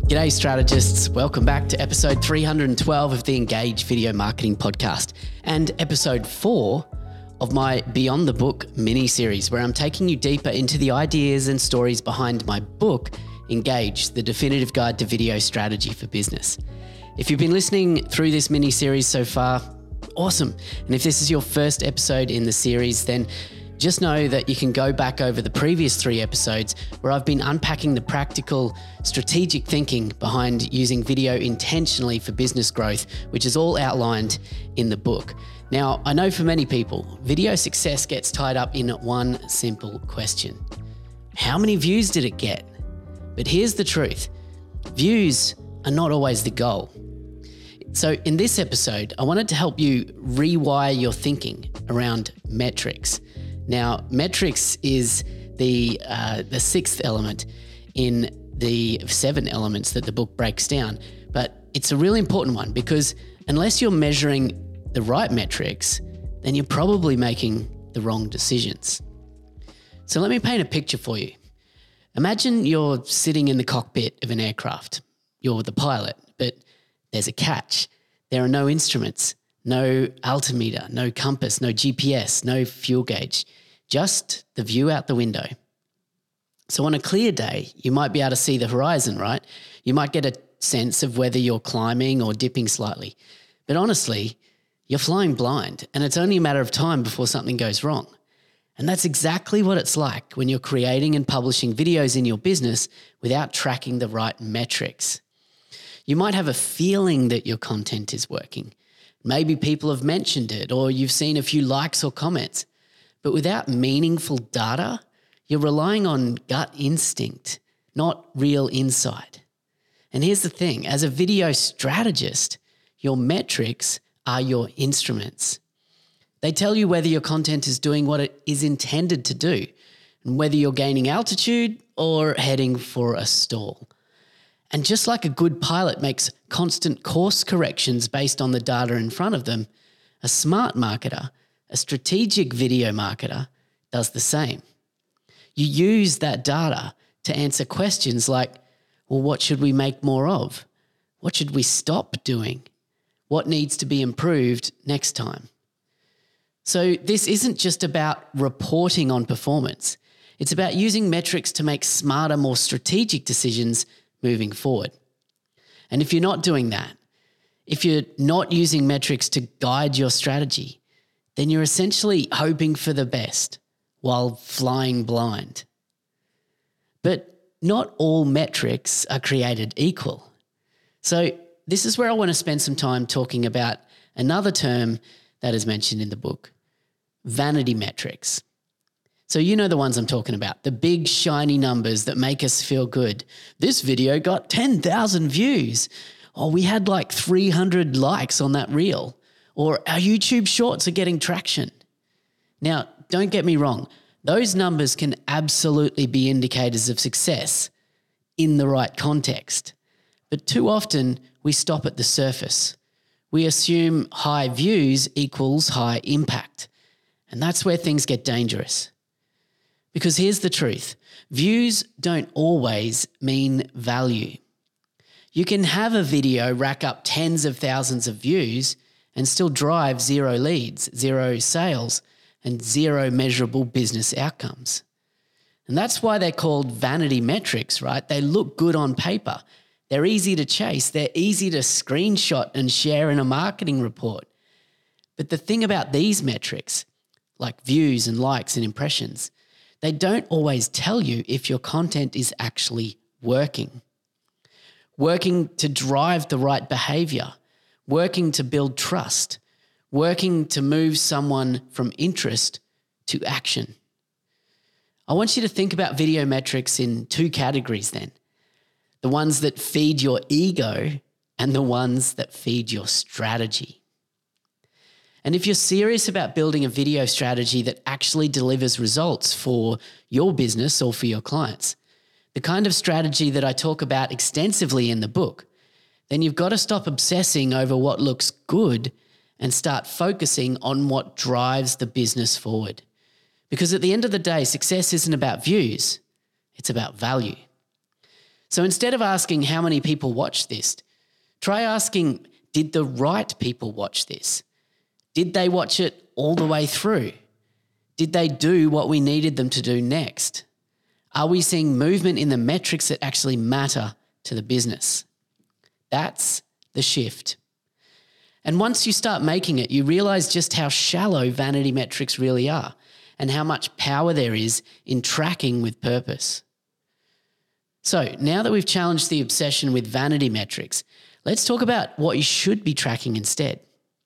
G'day strategists, welcome back to episode 312 of the Engage Video Marketing Podcast and episode 4 of my Beyond the Book mini-series where I'm taking you deeper into the ideas and stories behind my book, Engage, the definitive guide to video strategy for business. If you've been listening through this mini-series so far, awesome. And if this is your first episode in the series, then just know that you can go back over the previous 3 episodes where I've been unpacking the practical, strategic thinking behind using video intentionally for business growth, which is all outlined in the book. Now, I know for many people, video success gets tied up in one simple question. How many views did it get? But here's the truth. Views are not always the goal. So in this episode, I wanted to help you rewire your thinking around metrics. Now, metrics is the 6th element in the 7 elements that the book breaks down. But it's a really important one because unless you're measuring the right metrics, then you're probably making the wrong decisions. So let me paint a picture for you. Imagine you're sitting in the cockpit of an aircraft. You're the pilot, but there's a catch. There are no instruments, no altimeter, no compass, no GPS, no fuel gauge. Just the view out the window. So on a clear day, you might be able to see the horizon, right? You might get a sense of whether you're climbing or dipping slightly. But honestly, you're flying blind and it's only a matter of time before something goes wrong. And that's exactly what it's like when you're creating and publishing videos in your business without tracking the right metrics. You might have a feeling that your content is working. Maybe people have mentioned it or you've seen a few likes or comments. But without meaningful data, you're relying on gut instinct, not real insight. And here's the thing, as a video strategist, your metrics are your instruments. They tell you whether your content is doing what it is intended to do, and whether you're gaining altitude or heading for a stall. And just like a good pilot makes constant course corrections based on the data in front of them, a smart marketer, a strategic video marketer, does the same. You use that data to answer questions like, well, what should we make more of? What should we stop doing? What needs to be improved next time? So this isn't just about reporting on performance. It's about using metrics to make smarter, more strategic decisions moving forward. And if you're not doing that, if you're not using metrics to guide your strategy, then you're essentially hoping for the best while flying blind. But not all metrics are created equal. So this is where I want to spend some time talking about another term that is mentioned in the book, vanity metrics. So you know the ones I'm talking about, the big shiny numbers that make us feel good. This video got 10,000 views. Oh, we had like 300 likes on that reel. Or our YouTube shorts are getting traction. Now, don't get me wrong. Those numbers can absolutely be indicators of success in the right context. But too often we stop at the surface. We assume high views equals high impact. And that's where things get dangerous. Because here's the truth. Views don't always mean value. You can have a video rack up tens of thousands of views and still drive 0 leads, 0 sales, and 0 measurable business outcomes. And that's why they're called vanity metrics, right? They look good on paper. They're easy to chase. They're easy to screenshot and share in a marketing report. But the thing about these metrics, like views and likes and impressions, they don't always tell you if your content is actually working to drive the right behavior, working to build trust, working to move someone from interest to action. I want you to think about video metrics in 2 categories then. The ones that feed your ego and the ones that feed your strategy. And if you're serious about building a video strategy that actually delivers results for your business or for your clients, the kind of strategy that I talk about extensively in the book, then you've got to stop obsessing over what looks good and start focusing on what drives the business forward. Because at the end of the day, success isn't about views, it's about value. So instead of asking how many people watched this, try asking, did the right people watch this? Did they watch it all the way through? Did they do what we needed them to do next? Are we seeing movement in the metrics that actually matter to the business? That's the shift. And once you start making it, you realize just how shallow vanity metrics really are and how much power there is in tracking with purpose. So now that we've challenged the obsession with vanity metrics, let's talk about what you should be tracking instead.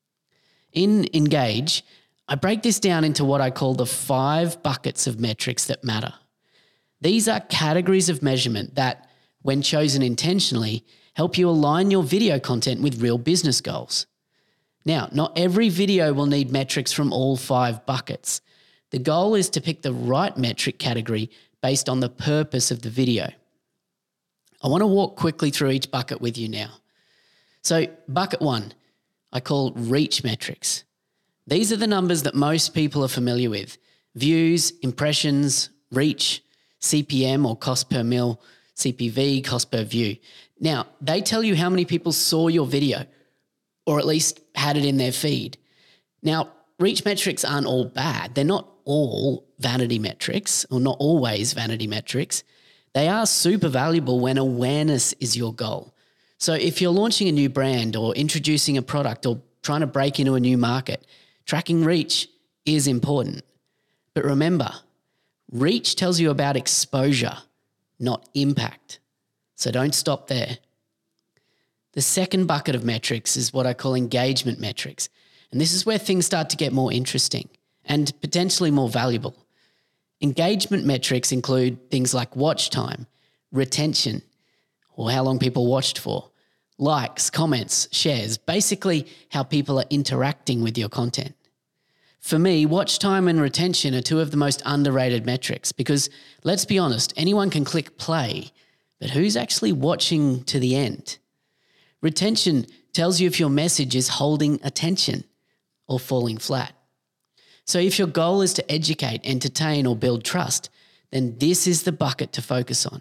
In Engage, I break this down into what I call the 5 buckets of metrics that matter. These are categories of measurement that, when chosen intentionally, help you align your video content with real business goals. Now, not every video will need metrics from all 5 buckets. The goal is to pick the right metric category based on the purpose of the video. I want to walk quickly through each bucket with you now. So bucket 1, I call reach metrics. These are the numbers that most people are familiar with: views, impressions, reach, CPM or cost per mil, CPV, cost per view. Now, they tell you how many people saw your video or at least had it in their feed. Now, reach metrics aren't all bad. They're not all vanity metrics, or not always vanity metrics. They are super valuable when awareness is your goal. So if you're launching a new brand or introducing a product or trying to break into a new market, tracking reach is important. But remember, reach tells you about exposure, not impact. So don't stop there. The second bucket of metrics is what I call engagement metrics. And this is where things start to get more interesting and potentially more valuable. Engagement metrics include things like watch time, retention, or how long people watched for, likes, comments, shares, basically how people are interacting with your content. For me, watch time and retention are 2 of the most underrated metrics because, let's be honest, anyone can click play, but who's actually watching to the end? Retention tells you if your message is holding attention or falling flat. So if your goal is to educate, entertain, or build trust, then this is the bucket to focus on.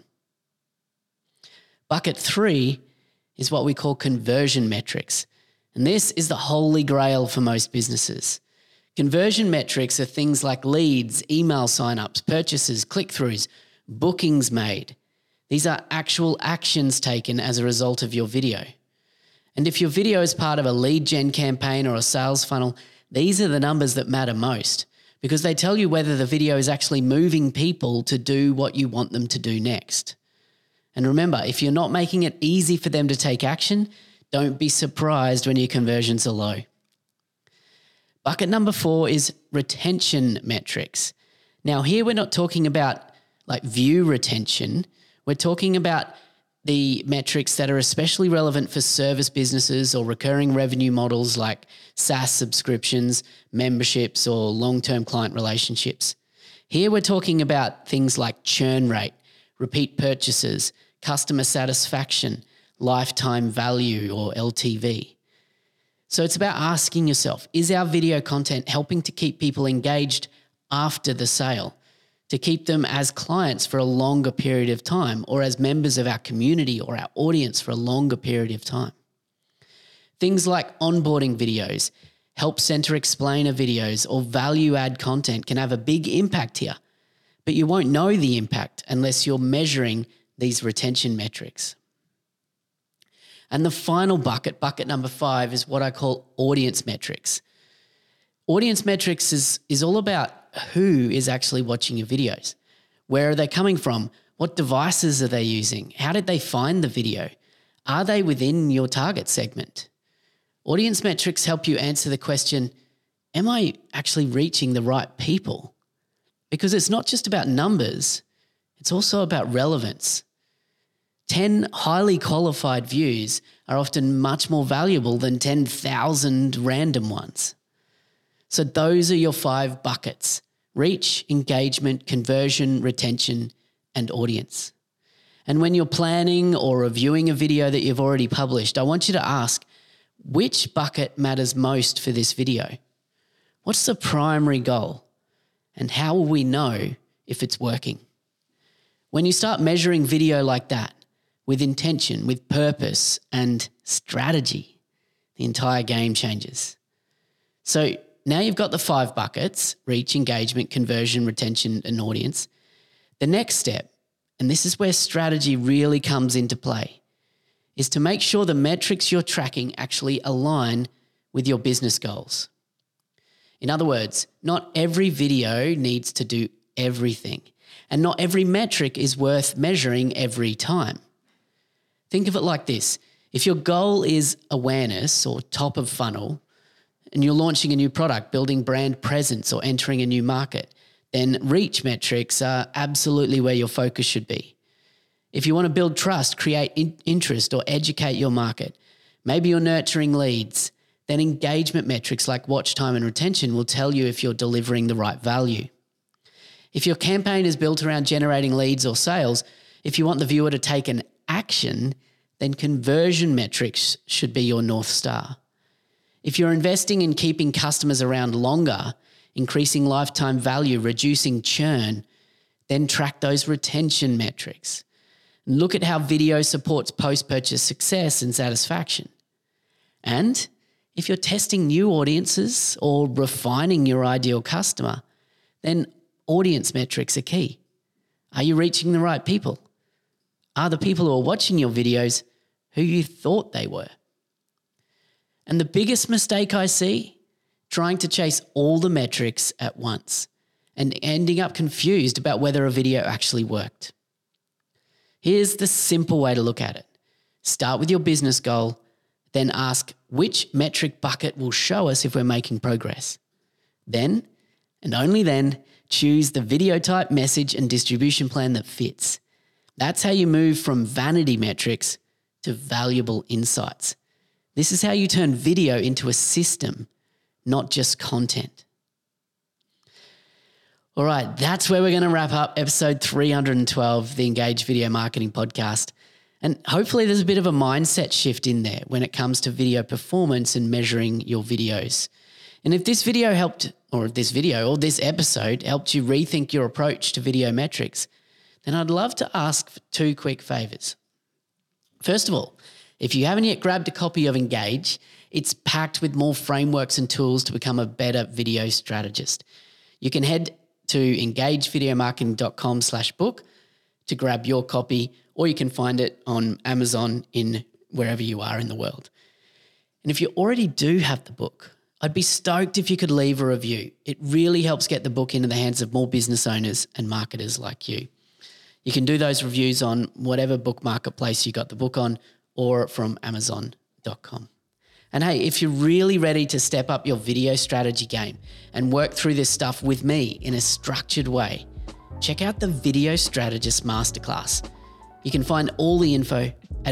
Bucket 3 is what we call conversion metrics. And this is the holy grail for most businesses. Conversion metrics are things like leads, email signups, purchases, click-throughs, bookings made. These are actual actions taken as a result of your video. And if your video is part of a lead gen campaign or a sales funnel, these are the numbers that matter most because they tell you whether the video is actually moving people to do what you want them to do next. And remember, if you're not making it easy for them to take action, don't be surprised when your conversions are low. Bucket number 4 is retention metrics. Now here we're not talking about like view retention. We're talking about the metrics that are especially relevant for service businesses or recurring revenue models like SaaS subscriptions, memberships, or long-term client relationships. Here we're talking about things like churn rate, repeat purchases, customer satisfaction, lifetime value or LTV. So it's about asking yourself, is our video content helping to keep people engaged after the sale, to keep them as clients for a longer period of time or as members of our community or our audience for a longer period of time? Things like onboarding videos, help center explainer videos, or value add content can have a big impact here, but you won't know the impact unless you're measuring these retention metrics. And the final bucket, bucket number 5, is what I call audience metrics. Audience metrics is all about who is actually watching your videos. Where are they coming from? What devices are they using? How did they find the video? Are they within your target segment? Audience metrics help you answer the question, am I actually reaching the right people? Because it's not just about numbers, it's also about relevance. 10 highly qualified views are often much more valuable than 10,000 random ones. So those are your 5 buckets: reach, engagement, conversion, retention, and audience. And when you're planning or reviewing a video that you've already published, I want you to ask, which bucket matters most for this video? What's the primary goal? And how will we know if it's working? When you start measuring video like that, with intention, with purpose and strategy, the entire game changes. So now you've got the 5 buckets: reach, engagement, conversion, retention, and audience. The next step, and this is where strategy really comes into play, is to make sure the metrics you're tracking actually align with your business goals. In other words, not every video needs to do everything, and not every metric is worth measuring every time. Think of it like this. If your goal is awareness or top of funnel, and you're launching a new product, building brand presence, or entering a new market, then reach metrics are absolutely where your focus should be. If you want to build trust, create interest, or educate your market, maybe you're nurturing leads, then engagement metrics like watch time and retention will tell you if you're delivering the right value. If your campaign is built around generating leads or sales, if you want the viewer to take an action, then conversion metrics should be your North Star. If you're investing in keeping customers around longer, increasing lifetime value, reducing churn, then track those retention metrics. And look at how video supports post-purchase success and satisfaction. And if you're testing new audiences or refining your ideal customer, then audience metrics are key. Are you reaching the right people? Are the people who are watching your videos who you thought they were? And the biggest mistake I see, trying to chase all the metrics at once and ending up confused about whether a video actually worked. Here's the simple way to look at it. Start with your business goal, then ask which metric bucket will show us if we're making progress. Then, and only then, choose the video type, message, and distribution plan that fits. That's how you move from vanity metrics to valuable insights. This is how you turn video into a system, not just content. All right, that's where we're going to wrap up episode 312 of the Engage Video Marketing Podcast. And hopefully there's a bit of a mindset shift in there when it comes to video performance and measuring your videos. And if this video helped, or this episode helped you rethink your approach to video metrics, then I'd love to ask for 2 quick favors. First of all, if you haven't yet grabbed a copy of Engage, it's packed with more frameworks and tools to become a better video strategist. You can head to engagevideomarketing.com/book to grab your copy, or you can find it on Amazon in wherever you are in the world. And if you already do have the book, I'd be stoked if you could leave a review. It really helps get the book into the hands of more business owners and marketers like you. You can do those reviews on whatever book marketplace you got the book on, or from Amazon.com. And hey, if you're really ready to step up your video strategy game and work through this stuff with me in a structured way, check out the Video Strategist Masterclass. You can find all the info at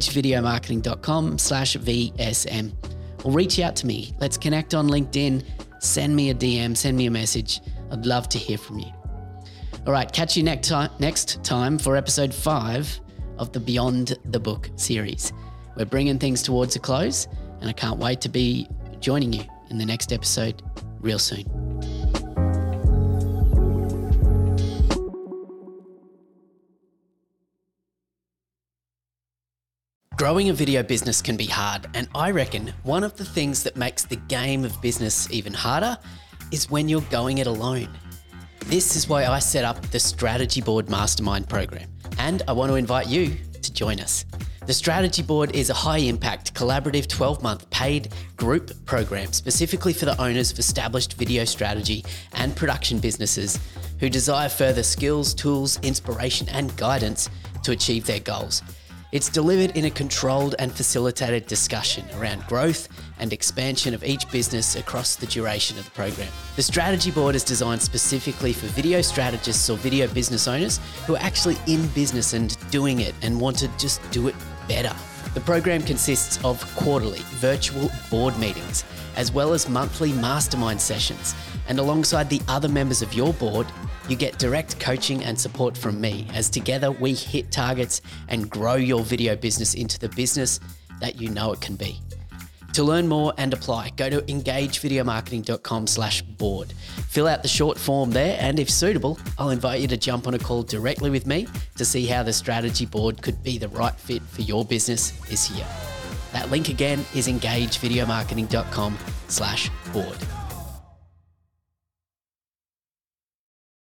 engagevideomarketing.com/VSM, or reach out to me. Let's connect on LinkedIn, send me a DM, send me a message. I'd love to hear from you. All right, catch you next time for episode 5 of the Beyond the Book series. We're bringing things towards a close, and I can't wait to be joining you in the next episode real soon. Growing a video business can be hard, and I reckon one of the things that makes the game of business even harder is when you're going it alone. This is why I set up the Strategy Board Mastermind program, and I want to invite you to join us. The Strategy Board is a high-impact, collaborative 12-month paid group program specifically for the owners of established video strategy and production businesses who desire further skills, tools, inspiration, and guidance to achieve their goals. It's delivered in a controlled and facilitated discussion around growth and expansion of each business across the duration of the program. The Strategy Board is designed specifically for video strategists or video business owners who are actually in business and doing it and want to just do it better. The program consists of quarterly virtual board meetings, as well as monthly mastermind sessions. And alongside the other members of your board, you get direct coaching and support from me, as together we hit targets and grow your video business into the business that you know it can be. To learn more and apply, go to engagevideomarketing.com/board. Fill out the short form there, and if suitable, I'll invite you to jump on a call directly with me to see how the strategy board could be the right fit for your business this year. That link again is engagevideomarketing.com/board.